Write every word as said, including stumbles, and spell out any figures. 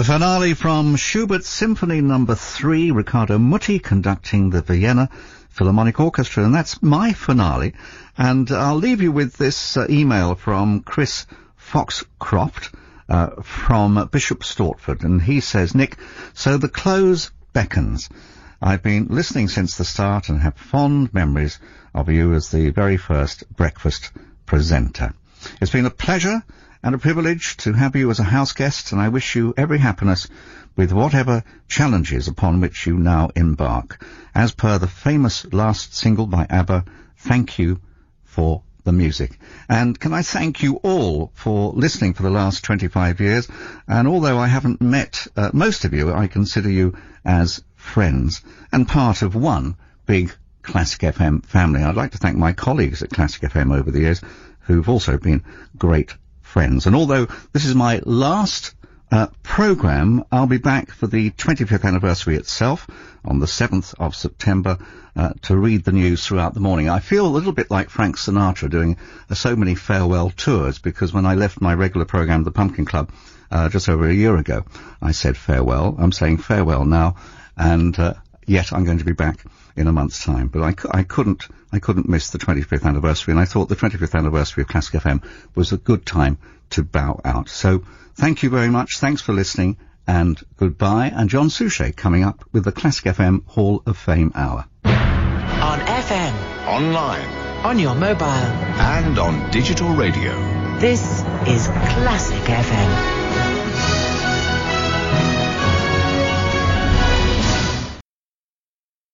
The finale from Schubert's Symphony Number Three, Riccardo Muti conducting the Vienna Philharmonic Orchestra, and that's my finale. And I'll leave you with this uh, email from Chris Foxcroft uh, from Bishop Stortford, and he says, Nick, so the close beckons. I've been listening since the start and have fond memories of you as the very first breakfast presenter. It's been a pleasure and a privilege to have you as a house guest, and I wish you every happiness with whatever challenges upon which you now embark. As per the famous last single by ABBA, thank you for the music. And can I thank you all for listening for the last twenty-five years, and although I haven't met uh, most of you, I consider you as friends and part of one big Classic F M family. I'd like to thank my colleagues at Classic F M over the years, who've also been great friends. And although this is my last uh, programme, I'll be back for the twenty-fifth anniversary itself on the seventh of September uh, to read the news throughout the morning. I feel a little bit like Frank Sinatra doing uh, so many farewell tours, because when I left my regular programme, The Pumpkin Club, uh, just over a year ago, I said farewell. I'm saying farewell now, and uh, yet I'm going to be back in a month's time. But I, I couldn't I couldn't miss the twenty-fifth anniversary, and I thought the twenty-fifth anniversary of Classic F M was a good time to bow out. So thank you very much. Thanks for listening, and goodbye. And John Suchet coming up with the Classic F M Hall of Fame Hour. On F M. Online. On your mobile. And on digital radio. This is Classic F M.